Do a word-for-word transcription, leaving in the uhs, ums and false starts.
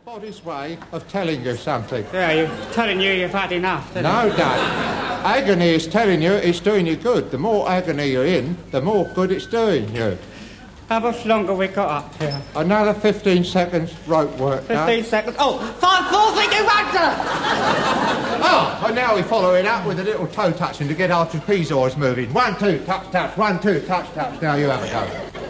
body's way of telling you something. Yeah, you're telling you you've had enough. No, Dad. Agony is telling you it's doing you good. The more agony you're in, the more good it's doing you. How much longer we got up here? Another fifteen seconds rope work. Fifteen Dad. seconds. Oh, five, four, three, two, one, sir! Oh, and now we follow it up with a little toe touching to get our trapezoids moving. One, two, touch, touch. One, two, touch, touch. Now you have a go.